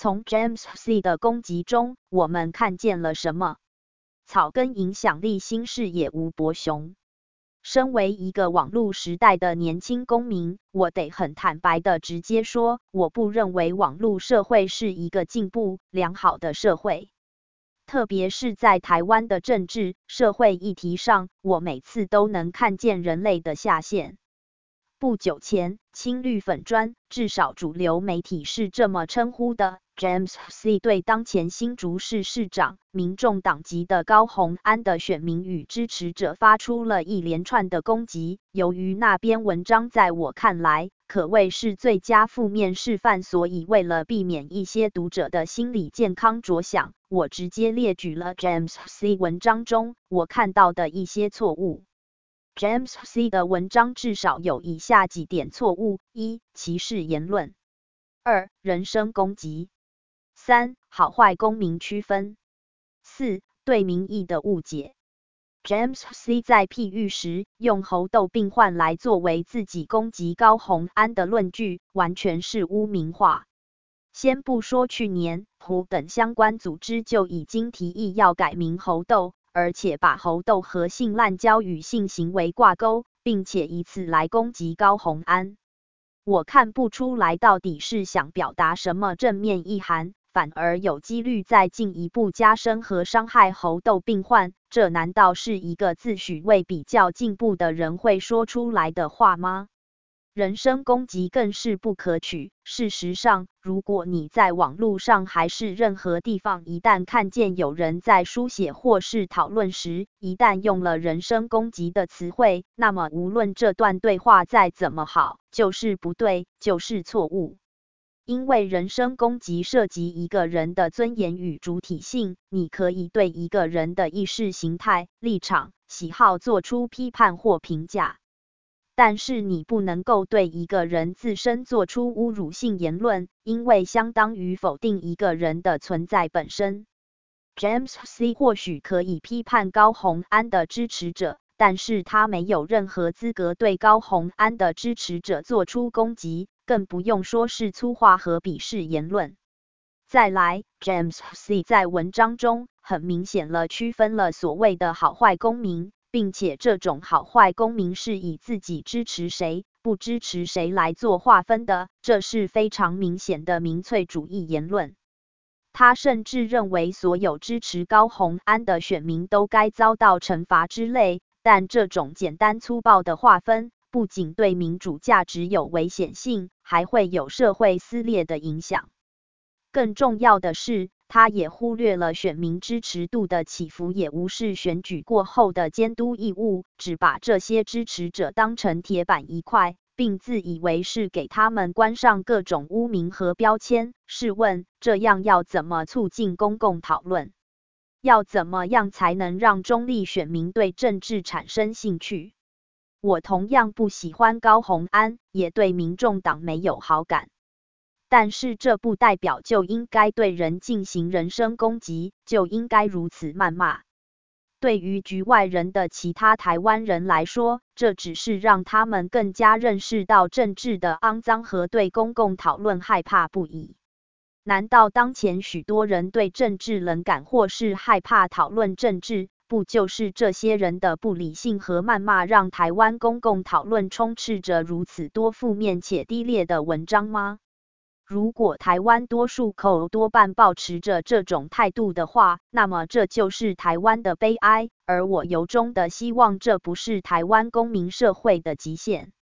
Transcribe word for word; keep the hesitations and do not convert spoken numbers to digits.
从 James C 的攻击中，我们看见了什么？草根影响力新视野吴伯雄。身为一个网络时代的年轻公民，我得很坦白的直接说，我不认为网络社会是一个进步良好的社会。特别是在台湾的政治社会议题上，我每次都能看见人类的下限。不久前，青绿粉专，至少主流媒体是这么称呼的 ，James C 对当前新竹市市长、民众党籍的高虹安的选民与支持者发出了一连串的攻击。由于那篇文章在我看来，可谓是最佳负面示范，所以为了避免一些读者的心理健康着想，我直接列举了 James C 文章中我看到的一些错误。James C 的文章至少有以下几点错误：一、歧视言论；二、人身攻击；三、好坏公民区分；四、对民意的误解。James C 在譬喻时，用猴痘病患来作为自己攻击高虹安的论据，完全是污名化。先不说去年 W H O 等相关组织就已经提议要改名猴痘，而且把猴痘和性滥交与性行为挂钩，并且以此来攻击高虹安。我看不出来到底是想表达什么正面意涵，反而有几率再进一步加深和伤害猴痘病患。这难道是一个自诩为比较进步的人会说出来的话吗？人身攻击更是不可取。事实上，如果你在网络上还是任何地方，一旦看见有人在书写或是讨论时，一旦用了人身攻击的词汇，那么无论这段对话再怎么好，就是不对，就是错误。因为人身攻击涉及一个人的尊严与主体性，你可以对一个人的意识形态、立场、喜好做出批判或评价。但是你不能够对一个人自身做出侮辱性言论，因为相当于否定一个人的存在本身。James C 或许可以批判高虹安的支持者，但是他没有任何资格对高虹安的支持者做出攻击，更不用说是粗话和鄙视言论。再来 ，James C 在文章中很明显了区分了所谓的好坏公民，并且这种好坏公民是以自己支持谁、不支持谁来做划分的，这是非常明显的民粹主义言论。他甚至认为所有支持高虹安的选民都该遭到惩罚之类，但这种简单粗暴的划分，不仅对民主价值有危险性，还会有社会撕裂的影响。更重要的是，他也忽略了选民支持度的起伏，也无视选举过后的监督义务，只把这些支持者当成铁板一块，并自以为是给他们冠上各种污名和标签。试问，这样要怎么促进公共讨论？要怎么样才能让中立选民对政治产生兴趣？我同样不喜欢高虹安，也对民众党没有好感。但是这不代表就应该对人进行人身攻击，就应该如此谩骂。对于局外人的其他台湾人来说，这只是让他们更加认识到政治的肮脏和对公共讨论害怕不已。难道当前许多人对政治冷感或是害怕讨论政治，不就是这些人的不理性和谩骂让台湾公共讨论充斥着如此多负面且低劣的文章吗？如果台湾多数口多半抱持着这种态度的话，那么这就是台湾的悲哀，而我由衷的希望这不是台湾公民社会的极限。